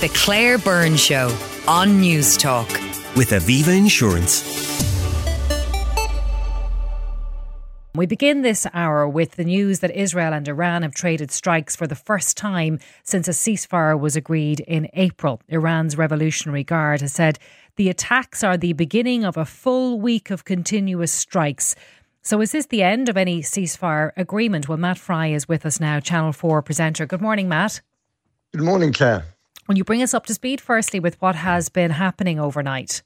The Claire Byrne Show on News Talk. With Aviva Insurance. We begin this hour with the news that Israel and Iran have traded strikes for the first time since a ceasefire was agreed in April. Iran's Revolutionary Guard has said the attacks are the beginning of a full week of continuous strikes. So is this the end of any ceasefire agreement? Well, Matt Fry is with us now, Channel 4 presenter. Good morning, Matt. Good morning, Claire. Will you bring us up to speed firstly with what has been happening overnight?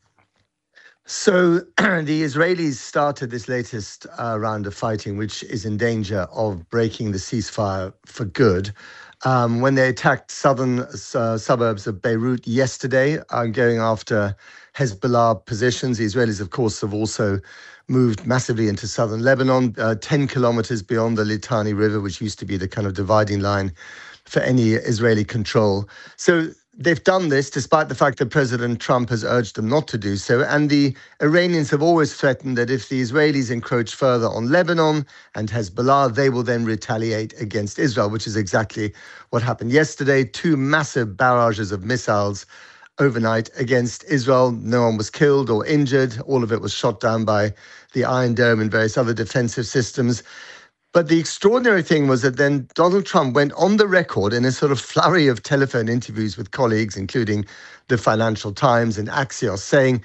So the Israelis started this latest round of fighting, which is in danger of breaking the ceasefire for good. When they attacked southern suburbs of Beirut yesterday, going after Hezbollah positions. The Israelis, of course, have also moved massively into southern Lebanon, 10 kilometers beyond the Litani River, which used to be the kind of dividing line for any Israeli control. So they've done this despite the fact that President Trump has urged them not to do so. And the Iranians have always threatened that if the Israelis encroach further on Lebanon and Hezbollah, they will then retaliate against Israel, which is exactly what happened yesterday. 2 massive barrages of missiles overnight against Israel. No one was killed or injured. All of it was shot down by the Iron Dome and various other defensive systems. But the extraordinary thing was that then Donald Trump went on the record in a sort of flurry of telephone interviews with colleagues, including the Financial Times and Axios, saying,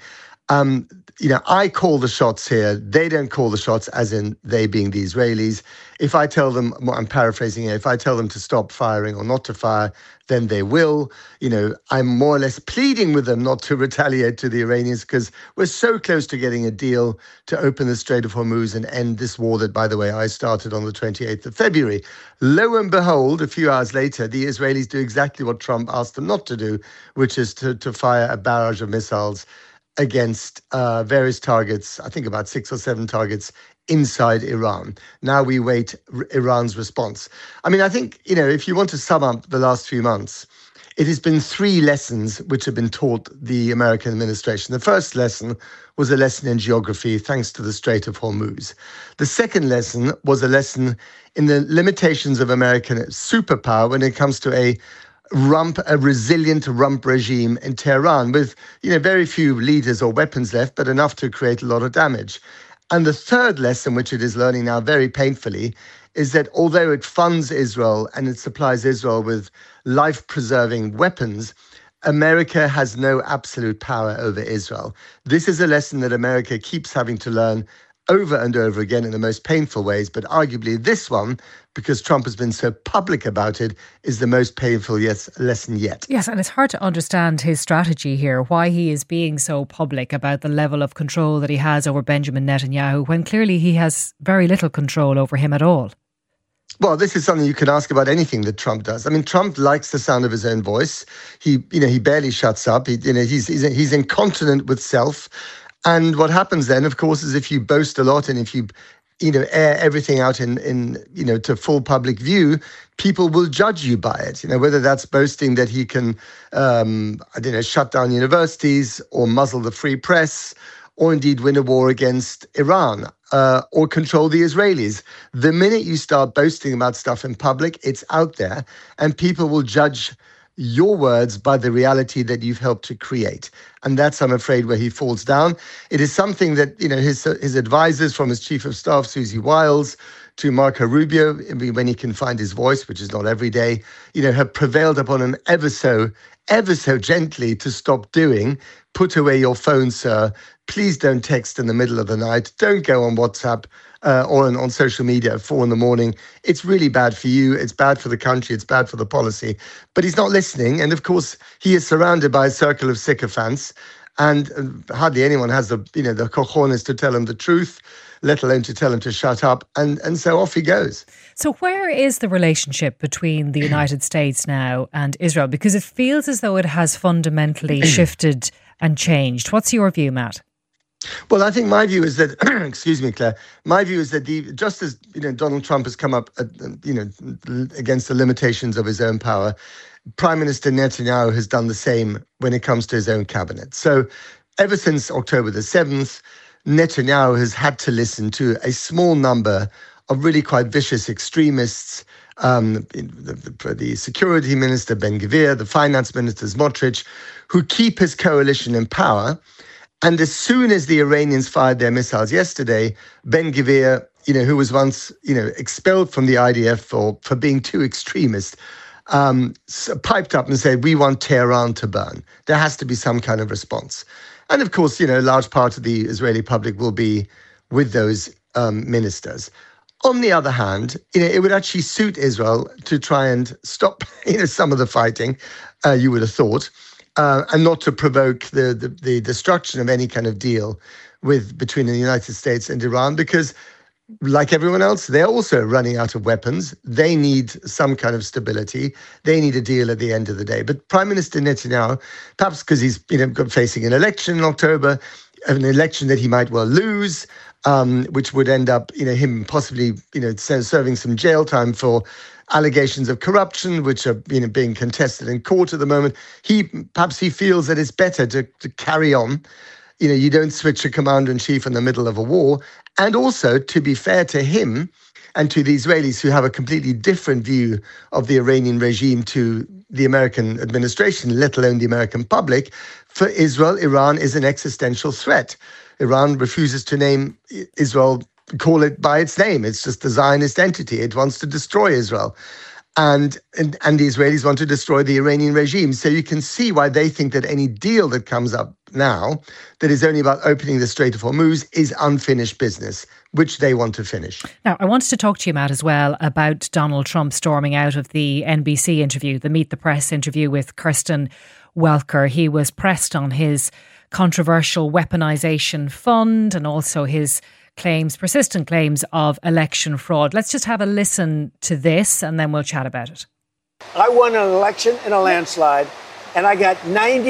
I call the shots here. They don't call the shots, as in they being the Israelis. If I tell them, I'm paraphrasing here, if I tell them to stop firing or not to fire, then they will. I'm more or less pleading with them not to retaliate to the Iranians because we're so close to getting a deal to open the Strait of Hormuz and end this war that, by the way, I started on the 28th of February. Lo and behold, a few hours later, the Israelis do exactly what Trump asked them not to do, which is to fire a barrage of missiles against various targets, I think about 6 or 7 targets inside Iran. Now we wait Iran's response. I think, if you want to sum up the last few months, it has been 3 lessons which have been taught the American administration. The first lesson was a lesson in geography, thanks to the Strait of Hormuz. The second lesson was a lesson in the limitations of American superpower when it comes to a resilient rump regime in Tehran with, very few leaders or weapons left, but enough to create a lot of damage. And the third lesson, which it is learning now very painfully, is that although it funds Israel and it supplies Israel with life-preserving weapons, America has no absolute power over Israel. This is a lesson that America keeps having to learn over and over again in the most painful ways, but arguably this one, because Trump has been so public about it, is the most painful lesson yet. Yes, and it's hard to understand his strategy here, why he is being so public about the level of control that he has over Benjamin Netanyahu, when clearly he has very little control over him at all. Well, this is something you can ask about anything that Trump does. Trump likes the sound of his own voice. He barely shuts up. He's incontinent with self. And what happens then, of course, is if you boast a lot and if you air everything out in to full public view, people will judge you by it. Whether that's boasting that he can, shut down universities or muzzle the free press, or indeed win a war against Iran, or control the Israelis. The minute you start boasting about stuff in public, it's out there, and people will judge your words by the reality that you've helped to create. And that's, I'm afraid, where he falls down. It is something that, his advisors, from his chief of staff, Susie Wiles, to Marco Rubio, when he can find his voice, which is not every day, have prevailed upon him ever so gently to stop doing. Put away your phone, sir. Please don't text in the middle of the night. Don't go on WhatsApp or on social media at 4 a.m. It's really bad for you. It's bad for the country. It's bad for the policy. But he's not listening. And of course, he is surrounded by a circle of sycophants. And hardly anyone has the cojones to tell him the truth, let alone to tell him to shut up. And so off he goes. So where is the relationship between the United States now and Israel? Because it feels as though it has fundamentally shifted and changed. What's your view, Matt? Well, I think my view is that, excuse me, Claire, my view is that just as Donald Trump has come up, against the limitations of his own power, Prime Minister Netanyahu has done the same when it comes to his own cabinet. So ever since October the 7th, Netanyahu has had to listen to a small number of really quite vicious extremists the security minister, Ben-Gvir, the finance minister, Smotrich, who keep his coalition in power. And as soon as the Iranians fired their missiles yesterday, Ben-Gvir, who was once, expelled from the IDF for being too extremist, piped up and said, we want Tehran to burn. There has to be some kind of response. And of course, a large part of the Israeli public will be with those ministers. On the other hand, it would actually suit Israel to try and stop, some of the fighting, you would have thought, and not to provoke the destruction of any kind of deal between the United States and Iran, because like everyone else, they're also running out of weapons. They need some kind of stability. They need a deal at the end of the day. But Prime Minister Netanyahu, perhaps because he's facing an election in October, an election that he might well lose, which would end up him possibly serving some jail time for allegations of corruption, which are being contested in court at the moment. He feels that it's better to carry on. You don't switch a commander-in-chief in the middle of a war. And also, to be fair to him and to the Israelis who have a completely different view of the Iranian regime to the American administration, let alone the American public, for Israel, Iran is an existential threat. Iran refuses to name Israel, call it by its name. It's just a Zionist entity. It wants to destroy Israel. And the Israelis want to destroy the Iranian regime. So you can see why they think that any deal that comes up now that is only about opening the Strait of Hormuz is unfinished business, which they want to finish. Now, I wanted to talk to you, Matt, as well about Donald Trump storming out of the NBC interview, the Meet the Press interview with Kirsten Welker. He was pressed on his controversial weaponization fund and also his persistent claims of election fraud. Let's just have a listen to this and then we'll chat about it. I won an election in a landslide and I got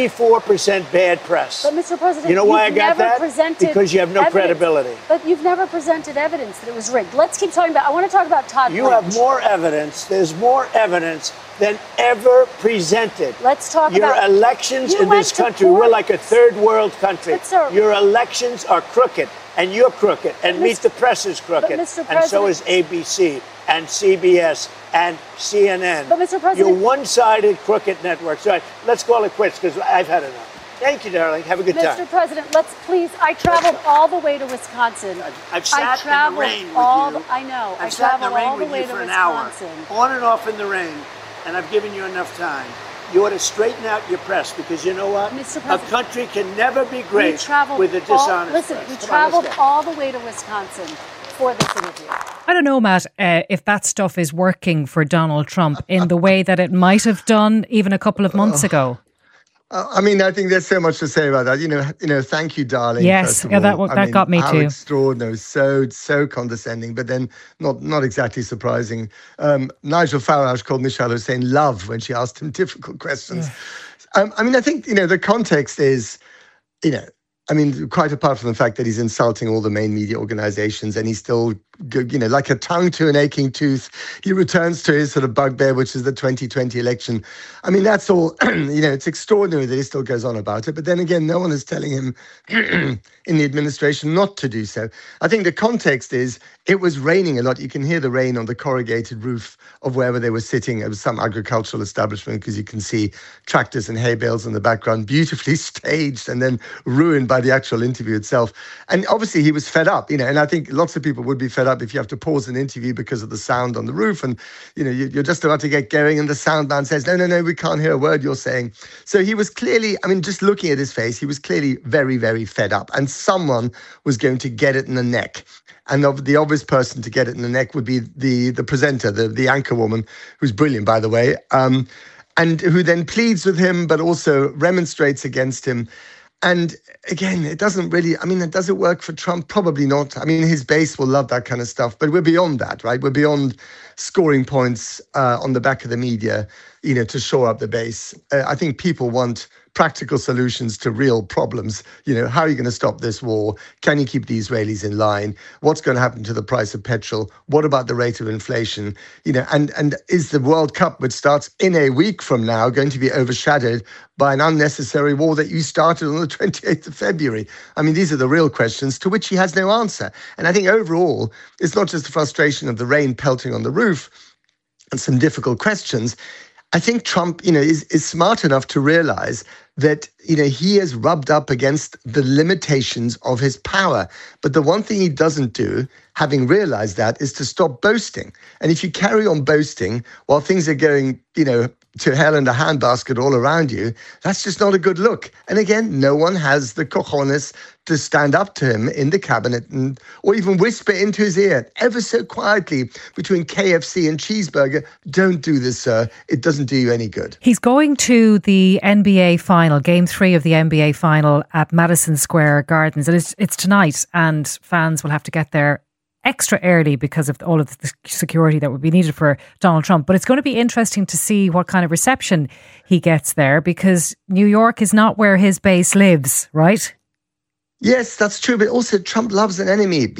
94% bad press. But Mr. President, you know why I got that? Because you have no credibility. But you've never presented evidence that it was rigged. Let's keep talking about, I want to talk about Todd You Blanche. have more evidence. There's more evidence than ever presented. Let's talk Your about... elections in this country, we're like a third world country. But, sir, your elections are crooked. And you're crooked, and Meet the Press is crooked, and so is ABC, and CBS, and CNN. But, Mr. President... You're one-sided crooked networks. All right, let's call it quits, because I've had enough. Thank you, darling. Have a good time. Mr. President, let's please... I traveled all the way to Wisconsin. I've sat in the rain with you. I know. I've sat in the rain all the with way you to for an Wisconsin. hour, on and off in the rain, and I've given you enough time. You ought to straighten out your press, because you know what? Mr. A President, country can never be great with a dishonest press. We traveled all the way to Wisconsin for this interview. I don't know, Matt, if that stuff is working for Donald Trump in the way that it might have done even a couple of months ago. I think there's so much to say about that. Thank you, darling. Yes, that got me how too. Extraordinary, so condescending, but then not exactly surprising. Nigel Farage called Michelle Hussein love when she asked him difficult questions. Yeah. I think the context is, quite apart from the fact that he's insulting all the main media organizations and he's still, like a tongue to an aching tooth, he returns to his sort of bugbear, which is the 2020 election. That's all, it's extraordinary that he still goes on about it. But then again, no one is telling him in the administration not to do so. I think the context is it was raining a lot. You can hear the rain on the corrugated roof of wherever they were sitting. It was some agricultural establishment because you can see tractors and hay bales in the background, beautifully staged and then ruined by the actual interview itself. And obviously he was fed up, and I think lots of people would be fed up if you have to pause an interview because of the sound on the roof and, you're just about to get going and the sound man says, no, we can't hear a word you're saying. So he was clearly, just looking at his face, he was clearly very, very fed up and someone was going to get it in the neck. And the obvious person to get it in the neck would be the presenter, the anchor woman, who's brilliant, by the way, and who then pleads with him, but also remonstrates against him. And again, it doesn't really, does it work for Trump? Probably not. His base will love that kind of stuff, but we're beyond that, right? We're beyond scoring points on the back of the media, to shore up the base. I think people want practical solutions to real problems. How are you going to stop this war? Can you keep the Israelis in line? What's going to happen to the price of petrol? What about the rate of inflation? And is the World Cup, which starts in a week from now, going to be overshadowed by an unnecessary war that you started on the 28th of February? These are the real questions to which he has no answer. And I think overall, it's not just the frustration of the rain pelting on the roof. and some difficult questions, I think Trump, is smart enough to realize that, he has rubbed up against the limitations of his power. But the one thing he doesn't do, having realized that, is to stop boasting. And if you carry on boasting while things are going, to hell in a handbasket all around you, that's just not a good look. And again, no one has the cojones to stand up to him in the cabinet or even whisper into his ear ever so quietly between KFC and cheeseburger, don't do this, sir. It doesn't do you any good. He's going to the NBA final, Game 3 of the NBA final at Madison Square Gardens. And it's tonight, and fans will have to get there extra early because of all of the security that would be needed for Donald Trump. But it's going to be interesting to see what kind of reception he gets there, because New York is not where his base lives, right? Yes, that's true. But also Trump loves an enemy.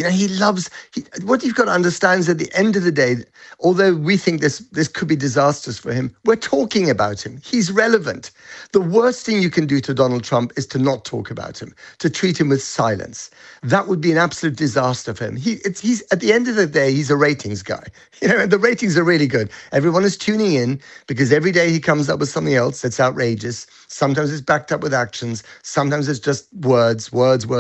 What you've got to understand is at the end of the day, although we think this could be disastrous for him, we're talking about him. He's relevant. The worst thing you can do to Donald Trump is to not talk about him, to treat him with silence. That would be an absolute disaster for him. He's at the end of the day, he's a ratings guy. And the ratings are really good. Everyone is tuning in because every day he comes up with something else that's outrageous. Sometimes it's backed up with actions. Sometimes it's just words.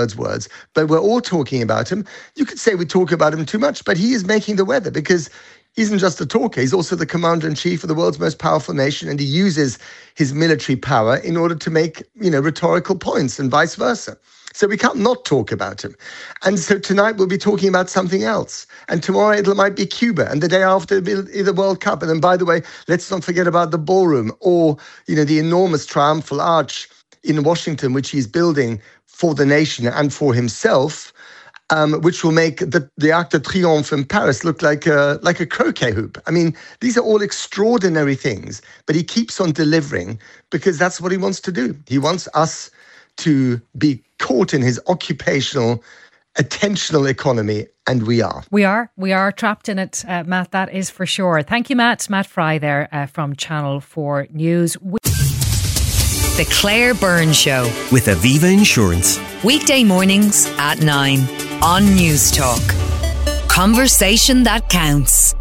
But we're all talking about him. You could say we talk about him too much, but he is making the weather because he isn't just a talker. He's also the commander-in-chief of the world's most powerful nation, and he uses his military power in order to make, rhetorical points and vice versa. So we can't not talk about him. And so tonight we'll be talking about something else. And tomorrow it might be Cuba. And the day after it'll be the World Cup. And then, by the way, let's not forget about the ballroom or, the enormous triumphal arch in Washington, which he's building for the nation and for himself, which will make the Arc de Triomphe in Paris look like a croquet hoop. I mean, these are all extraordinary things, but he keeps on delivering because that's what he wants to do. He wants us to be caught in his occupational, attentional economy, and we are. We are trapped in it, Matt, that is for sure. Thank you, Matt. Matt Fry there from Channel 4 News. The Claire Byrne Show. With Aviva Insurance. Weekday mornings at 9 on News Talk. Conversation that counts.